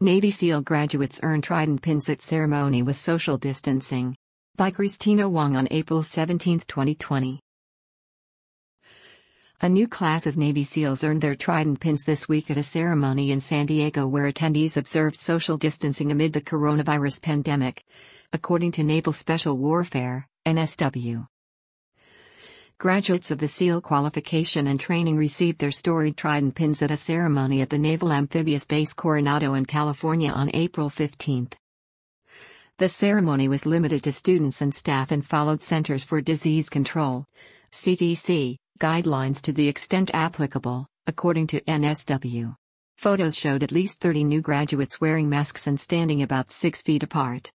Navy SEAL graduates earn Trident pins at ceremony with social distancing. By Christina Wong on April 17, 2020. A new class of Navy SEALs earned their Trident pins this week at a ceremony in San Diego where attendees observed social distancing amid the coronavirus pandemic, according to Naval Special Warfare, NSW. Graduates of the SEAL qualification and training received their storied Trident pins at a ceremony at the Naval Amphibious Base Coronado in California on April 15. The ceremony was limited to students and staff and followed Centers for Disease Control (CDC) guidelines to the extent applicable, according to NSW. Photos showed at least 30 new graduates wearing masks and standing about 6 feet apart.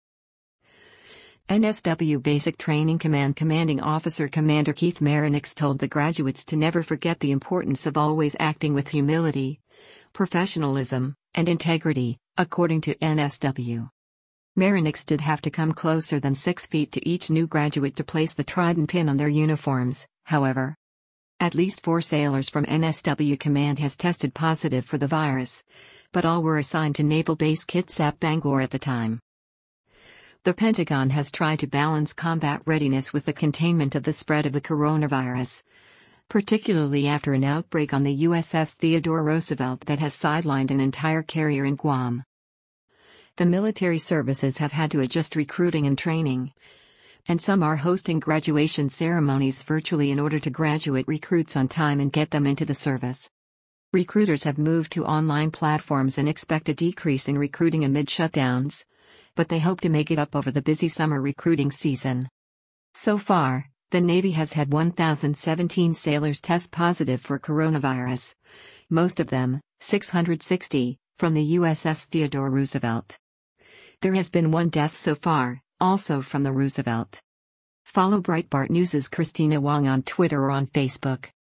NSW Basic Training Command Commanding Officer Commander Keith Marinix told the graduates to never forget the importance of always acting with humility, professionalism, and integrity, according to NSW. Marinix did have to come closer than 6 feet to each new graduate to place the Trident pin on their uniforms, however. At least 4 sailors from NSW Command has tested positive for the virus, but all were assigned to Naval Base Kitsap Bangor at the time. The Pentagon has tried to balance combat readiness with the containment of the spread of the coronavirus, particularly after an outbreak on the USS Theodore Roosevelt that has sidelined an entire carrier in Guam. The military services have had to adjust recruiting and training, and some are hosting graduation ceremonies virtually in order to graduate recruits on time and get them into the service. Recruiters have moved to online platforms and expect a decrease in recruiting amid shutdowns, but they hope to make it up over the busy summer recruiting season. So far, the Navy has had 1,017 sailors test positive for coronavirus, most of them, 660, from the USS Theodore Roosevelt. There has been 1 death so far, also from the Roosevelt. Follow Breitbart News' Christina Wong on Twitter or on Facebook.